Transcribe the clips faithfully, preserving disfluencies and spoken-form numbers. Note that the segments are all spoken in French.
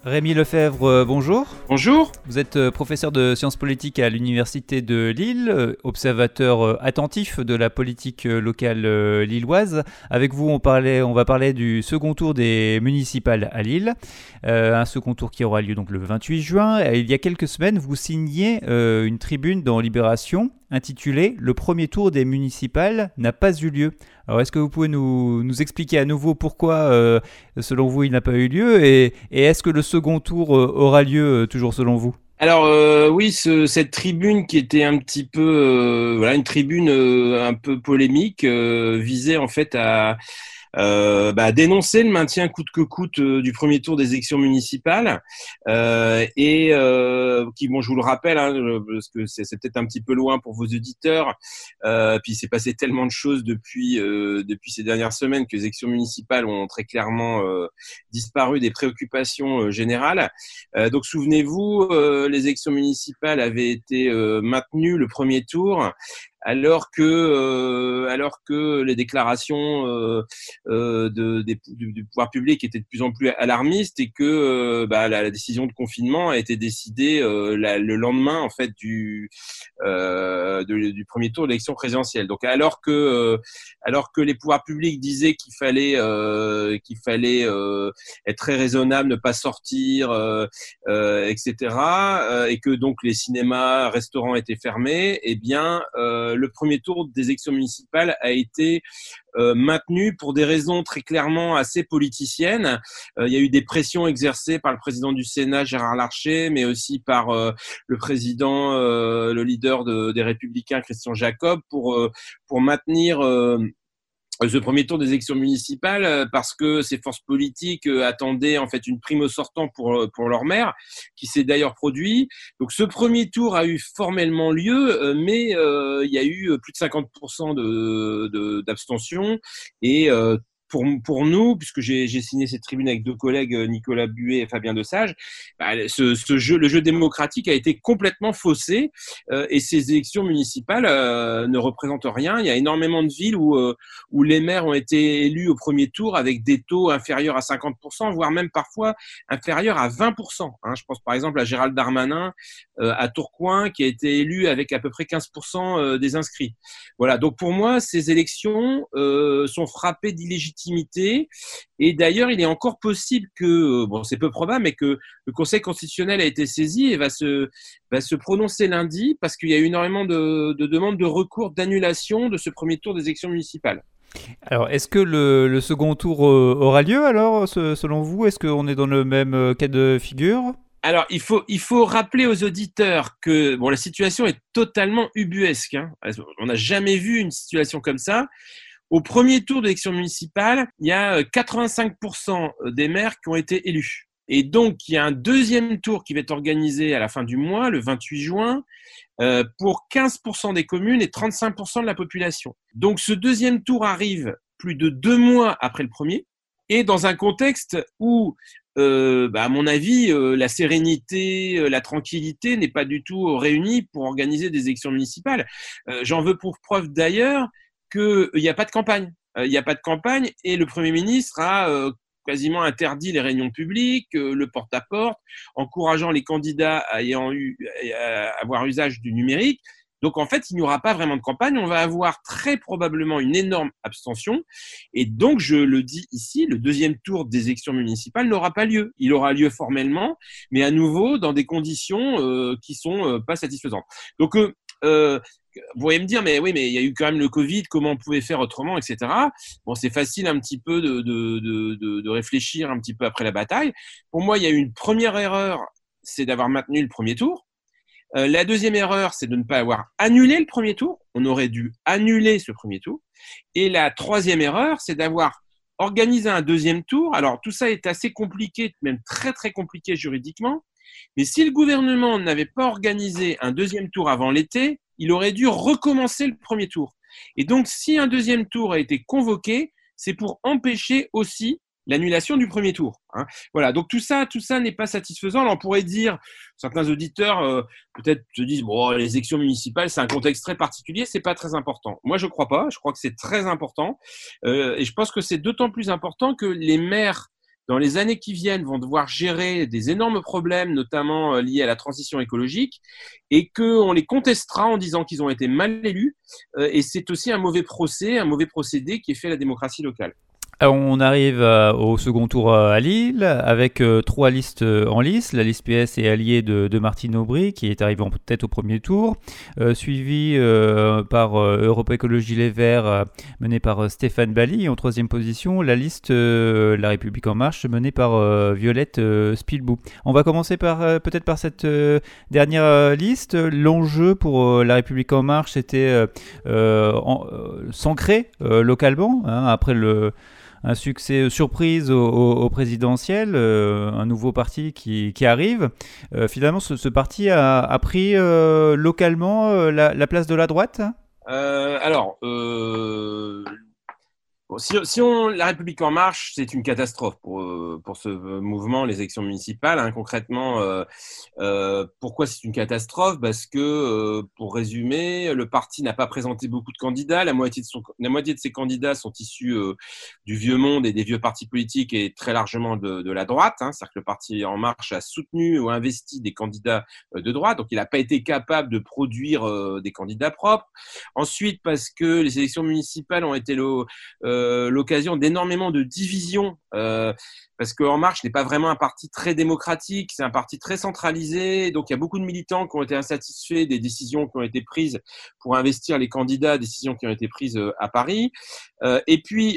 Rémi Lefebvre, euh, bonjour. Bonjour. Vous êtes euh, professeur de sciences politiques à l'Université de Lille, euh, observateur euh, attentif de la politique euh, locale euh, lilloise. Avec vous, on, parlait, on va parler du second tour des municipales à Lille, euh, un second tour qui aura lieu donc le vingt-huit juin. Et il y a quelques semaines, vous signiez euh, une tribune dans Libération intitulée « Le premier tour des municipales n'a pas eu lieu ». Alors, est-ce que vous pouvez nous, nous expliquer à nouveau pourquoi, euh, selon vous, il n'a pas eu lieu et, et est-ce que le second tour euh, aura lieu euh, toujours selon vous ? Alors euh, oui, ce, cette tribune qui était un petit peu, euh, voilà, une tribune euh, un peu polémique, euh, visait en fait à Euh, bah, dénoncer le maintien coûte que coûte euh, du premier tour des élections municipales euh, et euh, qui, bon, je vous le rappelle, hein, parce que c'est, c'est peut-être un petit peu loin pour vos auditeurs, euh, puis il s'est passé tellement de choses depuis euh, depuis ces dernières semaines que les élections municipales ont très clairement euh, disparu des préoccupations euh, générales. Euh, donc souvenez-vous, euh, les élections municipales avaient été euh, maintenues le premier tour, alors que euh, alors que les déclarations euh, euh, de, des, du, du pouvoir public étaient de plus en plus alarmistes et que euh, bah, la, la décision de confinement a été décidée euh, la, le lendemain en fait du euh, de, du premier tour de l'élection présidentielle. Donc alors que euh, alors que les pouvoirs publics disaient qu'il fallait euh, qu'il fallait euh, être très raisonnable, ne pas sortir, euh, euh, et cetera, euh, et que donc les cinémas, restaurants étaient fermés, eh bien euh, le premier tour des élections municipales a été euh, maintenu pour des raisons très clairement assez politiciennes. Euh, il y a eu des pressions exercées par le président du Sénat, Gérard Larcher, mais aussi par euh, le président, euh, le leader de, des Républicains, Christian Jacob, pour, euh, pour maintenir euh, ce premier tour des élections municipales parce que ces forces politiques attendaient en fait une prime au sortant pour pour leur maire, qui s'est d'ailleurs produit. Donc ce premier tour a eu formellement lieu, mais euh, il y a eu plus de cinquante pour cent de, de d'abstention et euh, pour, pour nous, puisque j'ai, j'ai signé cette tribune avec deux collègues, Nicolas Buet et Fabien Desage, bah, ce, ce jeu, le jeu démocratique a été complètement faussé euh, et ces élections municipales euh, ne représentent rien. Il y a énormément de villes où, euh, où les maires ont été élus au premier tour avec des taux inférieurs à cinquante pour cent, voire même parfois inférieurs à vingt pour cent. Hein. Je pense par exemple à Gérald Darmanin euh, à Tourcoing qui a été élu avec à peu près quinze pour cent des inscrits. Voilà, donc pour moi, ces élections euh, sont frappées d'illégitimité. Et d'ailleurs, il est encore possible que, bon, c'est peu probable, mais que le Conseil constitutionnel a été saisi et va se, va se prononcer lundi parce qu'il y a eu énormément de, de demandes de recours d'annulation de ce premier tour des élections municipales. Alors, est-ce que le, le second tour euh, aura lieu alors, ce, selon vous ? Est-ce qu'on est dans le même euh, cas de figure ? Alors, il faut, il faut rappeler aux auditeurs que bon, la situation est totalement ubuesque. Hein. On n'a jamais vu une situation comme ça. Au premier tour de l'élection municipale, il y a quatre-vingt-cinq pour cent des maires qui ont été élus. Et donc, il y a un deuxième tour qui va être organisé à la fin du mois, le vingt-huit juin, euh, pour quinze pour cent des communes et trente-cinq pour cent de la population. Donc, ce deuxième tour arrive plus de deux mois après le premier, et dans un contexte où, euh, bah, à mon avis, euh, la sérénité, euh, la tranquillité n'est pas du tout réunie pour organiser des élections municipales. Euh, j'en veux pour preuve d'ailleurs qu'il n'y a pas de campagne. Il euh, n'y a pas de campagne et le Premier ministre a euh, quasiment interdit les réunions publiques, euh, le porte-à-porte, encourageant les candidats ayant eu, à avoir usage du numérique. Donc, en fait, il n'y aura pas vraiment de campagne. On va avoir très probablement une énorme abstention. Et donc, je le dis ici, le deuxième tour des élections municipales n'aura pas lieu. Il aura lieu formellement, mais à nouveau dans des conditions euh, qui sont euh, pas satisfaisantes. Donc, euh, euh, vous pourriez me dire, mais oui, mais il y a eu quand même le Covid, comment on pouvait faire autrement, et cetera. Bon, c'est facile un petit peu de, de, de, de, de réfléchir un petit peu après la bataille. Pour moi, il y a eu une première erreur, c'est d'avoir maintenu le premier tour. Euh, la deuxième erreur, c'est de ne pas avoir annulé le premier tour. On aurait dû annuler ce premier tour. Et la troisième erreur, c'est d'avoir organisé un deuxième tour. Alors, tout ça est assez compliqué, même très, très compliqué juridiquement. Mais si le gouvernement n'avait pas organisé un deuxième tour avant l'été, il aurait dû recommencer le premier tour. Et donc, si un deuxième tour a été convoqué, c'est pour empêcher aussi l'annulation du premier tour. Hein. Voilà, donc tout ça, tout ça n'est pas satisfaisant. Alors, on pourrait dire, certains auditeurs euh, peut-être se disent, bon, les élections municipales, c'est un contexte très particulier, c'est pas très important. Moi, je crois pas. Je crois que c'est très important, euh, et je pense que c'est d'autant plus important que les maires dans les années qui viennent, vont devoir gérer des énormes problèmes, notamment liés à la transition écologique, et qu'on les contestera en disant qu'ils ont été mal élus. Et c'est aussi un mauvais procès, un mauvais procédé qui est fait à la démocratie locale. Alors, on arrive euh, au second tour à Lille avec euh, trois listes euh, en lice. La liste P S est alliée de, de Martine Aubry qui est arrivée en tête au premier tour, euh, suivie euh, par euh, Europe Écologie Les Verts euh, menée par euh, Stéphane Bally. Et en troisième position, la liste euh, La République En Marche menée par euh, Violette euh, Spilbou. On va commencer par euh, peut-être par cette euh, dernière euh, liste. L'enjeu pour euh, La République En Marche c'était euh, euh, en, euh, s'ancrer euh, localement hein, après le un succès surprise au, au, au présidentiel, euh, un nouveau parti qui, qui arrive. Euh, finalement, ce, ce parti a, a pris euh, localement euh, la, la place de la droite euh, Alors, euh, bon, si, si on, La République En Marche, c'est une catastrophe pour, pour ce mouvement, les élections municipales. Hein, concrètement, euh, euh, pourquoi c'est une catastrophe ? Parce que, euh, pour résumer, le parti n'a pas présenté beaucoup de candidats. La moitié de, son, la moitié de ses candidats sont issus euh, du vieux monde et des vieux partis politiques et très largement de, de la droite. Hein, c'est-à-dire que le parti En Marche a soutenu ou investi des candidats euh, de droite. Donc, il n'a pas été capable de produire euh, des candidats propres. Ensuite, parce que les élections municipales ont été le, euh, l'occasion d'énormément de divisions. Euh, parce que En Marche n'est pas vraiment un parti très démocratique, c'est un parti très centralisé, donc il y a beaucoup de militants qui ont été insatisfaits des décisions qui ont été prises pour investir les candidats, décisions qui ont été prises à Paris. Euh, et puis,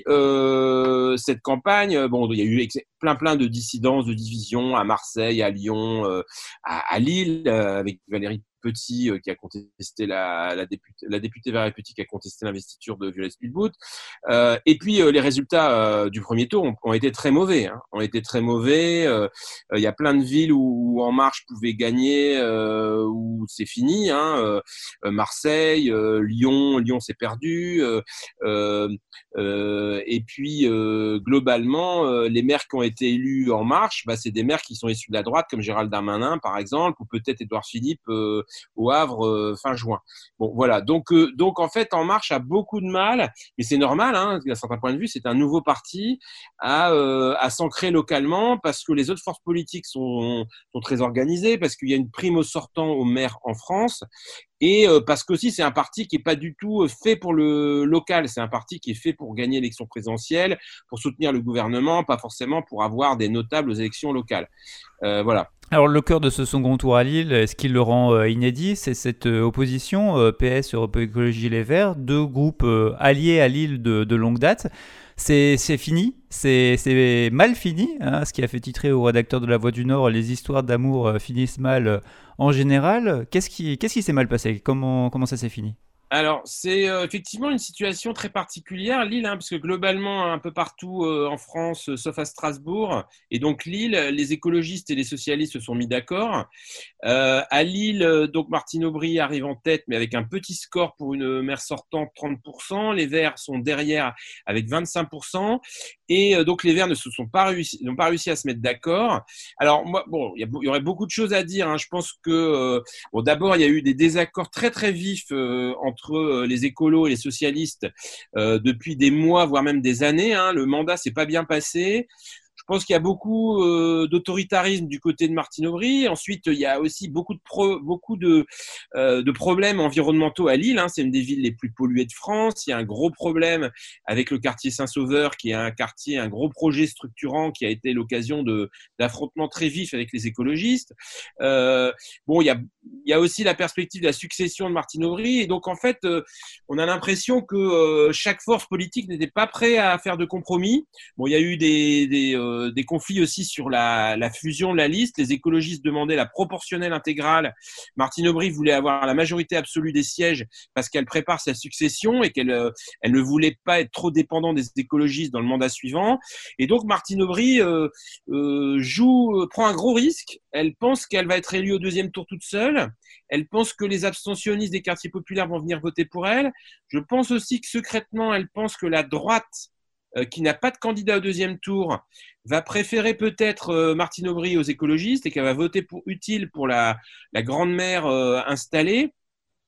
euh, cette campagne, bon, il y a eu plein plein de dissidences, de divisions à Marseille, à Lyon, euh, à, à Lille, euh, avec Valérie Petit euh, qui a contesté la, la, députée, la députée Valérie Petit qui a contesté l'investiture de Violette Spilbou. Euh, et puis euh, les résultats euh, du premier tour ont, ont été très mauvais. Hein, ont été très mauvais. Il euh, euh, y a plein de villes où, où En Marche pouvait gagner, euh, où c'est fini. Hein, euh, Marseille, euh, Lyon, Lyon s'est perdu. Euh, euh, euh, et puis euh, globalement, euh, les maires qui ont été élus En Marche, bah, c'est des maires qui sont issus de la droite, comme Gérald Darmanin par exemple, ou peut-être Édouard Philippe. Euh, au Havre euh, fin juin. Bon, voilà. Donc, euh, donc, en fait, En Marche a beaucoup de mal, mais c'est normal, hein, d'un certain point de vue, c'est un nouveau parti à, euh, à s'ancrer localement parce que les autres forces politiques sont, sont très organisées, parce qu'il y a une prime au sortant au maire en France. Et euh, parce qu'aussi, c'est un parti qui n'est pas du tout fait pour le local. C'est un parti qui est fait pour gagner l'élection présidentielle, pour soutenir le gouvernement, pas forcément pour avoir des notables aux élections locales. Euh, voilà. Alors le cœur de ce second tour à Lille, ce qui le rend euh, inédit, c'est cette euh, opposition euh, P S, Europe Écologie Les Verts, deux groupes euh, alliés à Lille de, de longue date. C'est, c'est fini, c'est, c'est mal fini, hein, ce qui a fait titrer au rédacteur de La Voix du Nord « Les histoires d'amour euh, finissent mal euh, en général ». Qu'est-ce qui, qu'est-ce qui s'est mal passé ? Comment, comment ça s'est fini ? Alors, c'est euh, effectivement une situation très particulière, Lille, hein, parce que globalement, un peu partout euh, en France, euh, sauf à Strasbourg, et donc Lille, les écologistes et les socialistes se sont mis d'accord. Euh, à Lille, euh, donc Martine Aubry arrive en tête, mais avec un petit score pour une maire sortante, trente pour cent. Les Verts sont derrière avec vingt-cinq pour cent. Et euh, donc les Verts ne se sont pas réussi, n'ont pas réussi à se mettre d'accord. Alors moi, bon, il y, y aurait beaucoup de choses à dire. Hein. Je pense que, euh, bon, d'abord, il y a eu des désaccords très très vifs euh, entre les écolos et les socialistes euh, depuis des mois, voire même des années. Hein. Le mandat s'est pas bien passé. Je pense qu'il y a beaucoup euh, d'autoritarisme du côté de Martine Aubry. Ensuite, il y a aussi beaucoup de, pro, beaucoup de, euh, de problèmes environnementaux à Lille. Hein. C'est une des villes les plus polluées de France. Il y a un gros problème avec le quartier Saint-Sauveur, qui est un quartier, un gros projet structurant qui a été l'occasion de, d'affrontements très vifs avec les écologistes. Euh, bon, il y a, il y a aussi la perspective de la succession de Martine Aubry. Et donc, en fait, euh, on a l'impression que euh, chaque force politique n'était pas prêt à faire de compromis. Bon, il y a eu des... des euh, des conflits aussi sur la, la fusion de la liste. Les écologistes demandaient la proportionnelle intégrale. Martine Aubry voulait avoir la majorité absolue des sièges parce qu'elle prépare sa succession et qu'elle euh, elle ne voulait pas être trop dépendante des écologistes dans le mandat suivant. Et donc Martine Aubry euh, euh, joue, prend un gros risque. Elle pense qu'elle va être élue au deuxième tour toute seule. Elle pense que les abstentionnistes des quartiers populaires vont venir voter pour elle. Je pense aussi que secrètement, elle pense que la droite Euh, qui n'a pas de candidat au deuxième tour, va préférer peut-être euh, Martine Aubry aux écologistes et qu'elle va voter pour utile pour la, la grande mère euh, installée.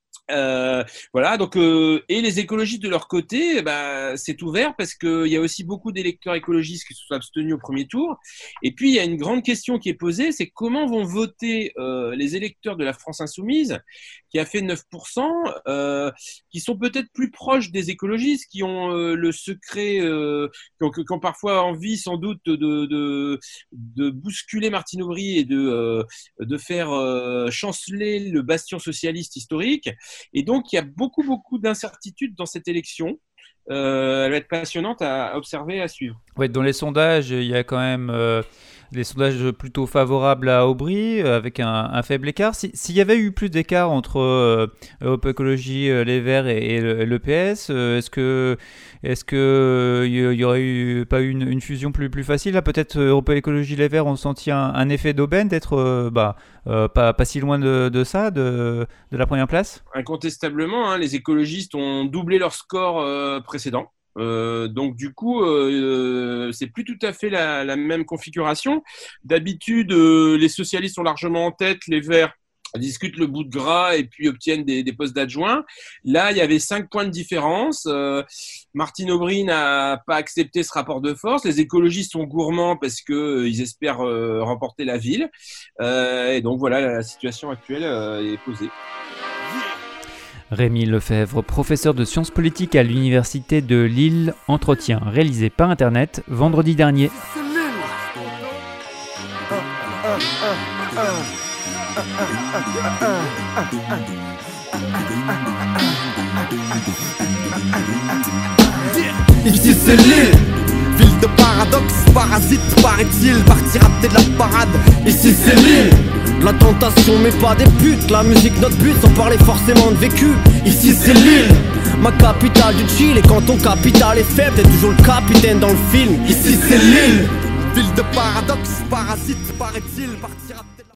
Euh, voilà, donc euh, et les écologistes de leur côté, bah, c'est ouvert parce qu'il y a aussi beaucoup d'électeurs écologistes qui se sont abstenus au premier tour. Et puis il y a une grande question qui est posée, c'est comment vont voter euh, les électeurs de la France insoumise, qui a fait neuf pour cent, euh, qui sont peut-être plus proches des écologistes, qui ont euh, le secret, euh, qui, ont, qui ont parfois envie sans doute de, de, de bousculer Martine Aubry et de, euh, de faire euh, chanceler le bastion socialiste historique. Et donc, il y a beaucoup, beaucoup d'incertitudes dans cette élection. Euh, elle va être passionnante à observer et à suivre. Ouais, dans les sondages, il y a quand même euh, des sondages plutôt favorables à Aubry, euh, avec un, un faible écart. Si, s'il y avait eu plus d'écart entre euh, Europe Écologie, euh, Les Verts et, et le, l'E P S, euh, est-ce que est-ce que il y, y aurait eu, pas eu une, une fusion plus plus facile là? Peut-être Europe Écologie, Les Verts ont senti un, un effet d'aubaine d'être euh, bah, euh, pas, pas si loin de, de ça, de, de la première place. Incontestablement, hein, les écologistes ont doublé leur score euh, précédent. Euh, donc du coup, euh, c'est plus tout à fait la, la même configuration. D'habitude, euh, les socialistes sont largement en tête, les Verts discutent le bout de gras et puis obtiennent des, des postes d'adjoints. Là, il y avait cinq points de différence. Euh, Martine Aubry n'a pas accepté ce rapport de force. Les écologistes sont gourmands parce que euh, ils espèrent euh, remporter la ville. Euh, et donc voilà, la situation actuelle euh, est posée. Rémi Lefebvre, professeur de sciences politiques à l'Université de Lille, entretien réalisé par Internet vendredi dernier. Ici c'est Lille, ville de paradoxe, parasite, paraît-il, parti raté de la parade. Ici c'est Lille, la tentation mais pas des putes, la musique notre but sans parler forcément de vécu. Ici c'est Lille, ma capitale du chill, et quand ton capital est faible, t'es toujours le capitaine dans le film. Ici c'est Lille, ville de paradoxe, parasite, paraît-il, parti raté.